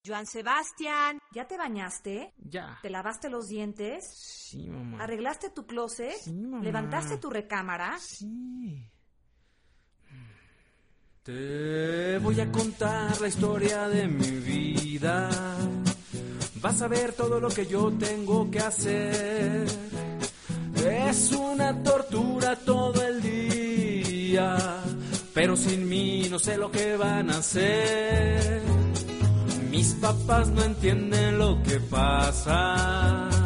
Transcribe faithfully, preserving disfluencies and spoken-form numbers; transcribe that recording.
Joan Sebastián, ¿ya te bañaste? Ya. ¿Te lavaste los dientes? Sí, mamá. ¿Arreglaste tu closet? Sí, mamá. ¿Levantaste tu recámara? Sí. Te voy a contar la historia de mi vida. Vas a ver todo lo que yo tengo que hacer. Es una tortura todo el día, pero sin mí no sé lo que van a hacer. Mis papás no entienden lo que pasa.